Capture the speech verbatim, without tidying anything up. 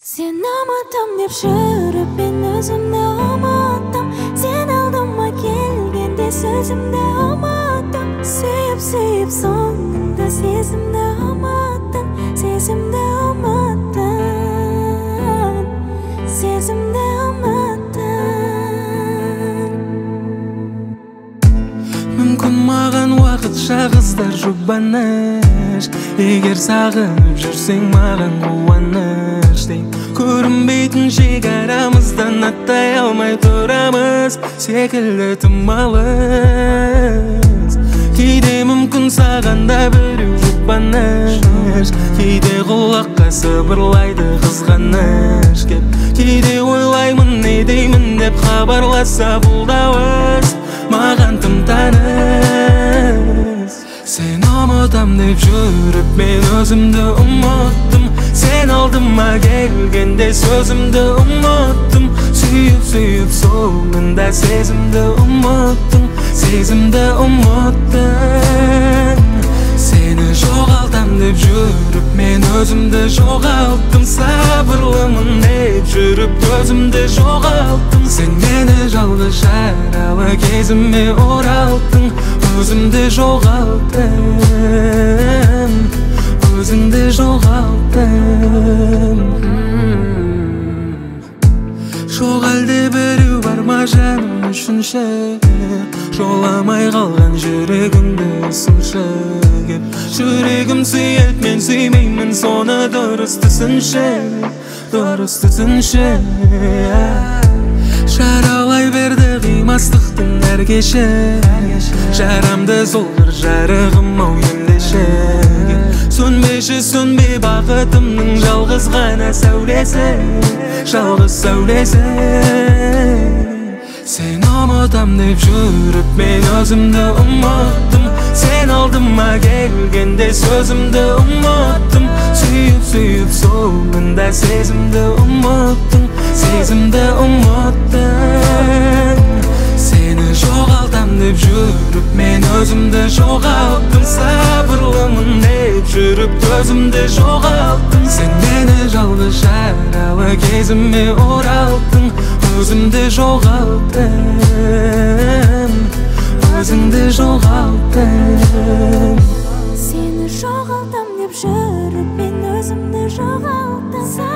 Sen ұмытам деп жүріп мен өзімді ұмыттым. Сен алдыма келгенде сөзімді ұмыттым. Сүйіп сүйіп соңында сезімді ұмыттым. Сезімді ұмыттым. Сезімді ұмыттым. Мүмкін маған уақытша қыздар жұбаныш. Егер сағынып жүрсең маған қуаныш дейм. Көрінбейтін шекарамыздан аттай алмай тұрамыз секілді тым алыс. Кейде мүмкін саған да біреу жұбаныш, кейде құлаққа сыбырлайды қызғаныш кеп. Кейде ойлаймын не деймін деп хабарласа бұл дауыс маған тым таныс. Сен ұмытам деп жүріп мен өзімді ұмыттым. Сен алдыма келгенде сөзімді ұмыттым. Сүйіп сүйіп соңында сезімді ұмыттым. Сезімді ұмыттым. Сені жоғалтам деп жүріп мен өзімді жоғалттым. Сабырлымын деп жүріп өзімді жоғалттым. Сен мені жалғыз жаралы кезіме оралттың. Өзімді жоғалттым. Өзіңді жоғалттым. Жоқ әлде біреу бар ма жаным үшінші, жоламай қалған жүрегімді сыншы кеп. Жүрегім сүйет мен сүймеймін соны дұрыс түсінші, дұрыс түсінші. Жаралай берді қимастықтың әр кеші, жарамды сол бір жарығым ау ендеше. Сөнбеші сөнбе бақытымның жалғыз ғана сәулесі, жалғыз сәулесі. Сен ұмытам деп жүріп мен өзімді ұмыттым. Сен алдыма келгенде сөзімді ұмыттым. Сүйіп сүйіп соңында сезімді ұмыттым. Сезімді ұмыттым. Сені жоғалтам деп жүріп мен өзімді жоғалттым. Сабырлымын деп жүріп өзімді жоғалттым. Сен мені жалғыз жаралы кезіме оралттың. Өзімді жоғалттым. Өзіңді жоғалттым. Сені жоғалтам деп жүріп мен өзімді жоғалттым.